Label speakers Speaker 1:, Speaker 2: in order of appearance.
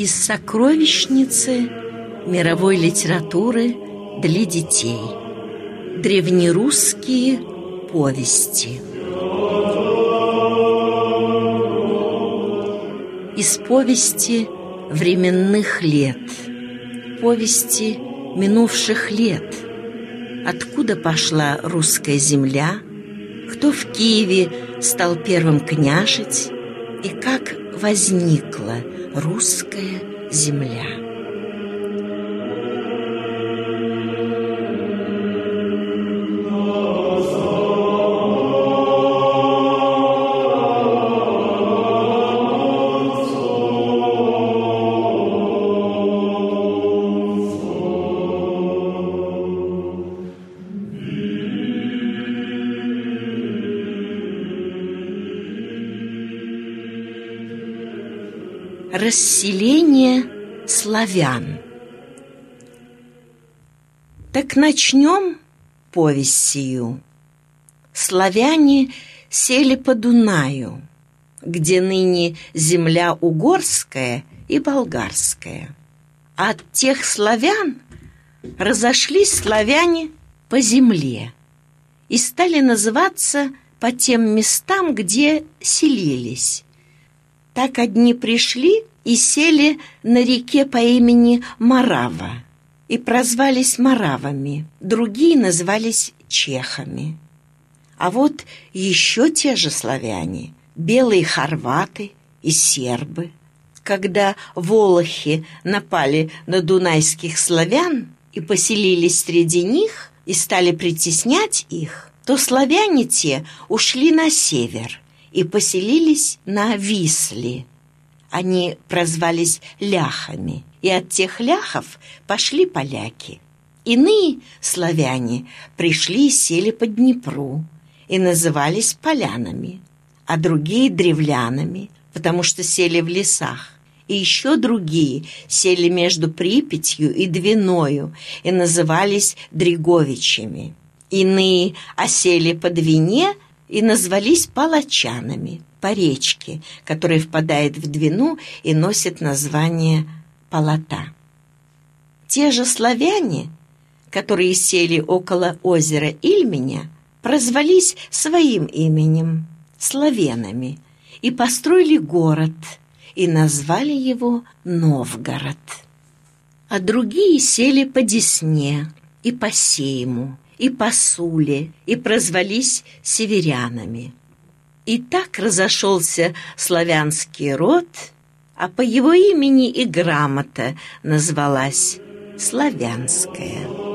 Speaker 1: из сокровищницы мировой литературы для детей. Древнерусские повести. Из повести временных лет, повести минувших лет. Откуда пошла русская земля, кто в Киеве стал первым княжить и как возникла русская земля. Расселение славян. Так начнем повесть сию. Славяне сели по Дунаю, где ныне земля угорская и болгарская. От тех славян разошлись славяне по земле и стали называться по тем местам, где селились. Так одни пришли и сели на реке по имени Морава и прозвались моравами, другие назывались чехами. А вот еще те же славяне, белые хорваты и сербы. Когда волохи напали на дунайских славян и поселились среди них и стали притеснять их, то славяне те ушли на север и поселились на Висле. Они прозвались ляхами, и от тех ляхов пошли поляки. Иные славяне пришли и сели по Днепру и назывались полянами, а другие — древлянами, потому что сели в лесах. И еще другие сели между Припятью и Двиною и назывались дреговичами. Иные осели по Двине и назвались палачанами по речке, которая впадает в Двину и носит название Полота. Те же славяне, которые сели около озера Ильменя, прозвались своим именем — славянами, и построили город, и назвали его Новгород. А другие сели по Десне и по Сейму, и по Суле, и прозвались северянами. И так разошелся славянский род, а по его имени и грамота назвалась славянская.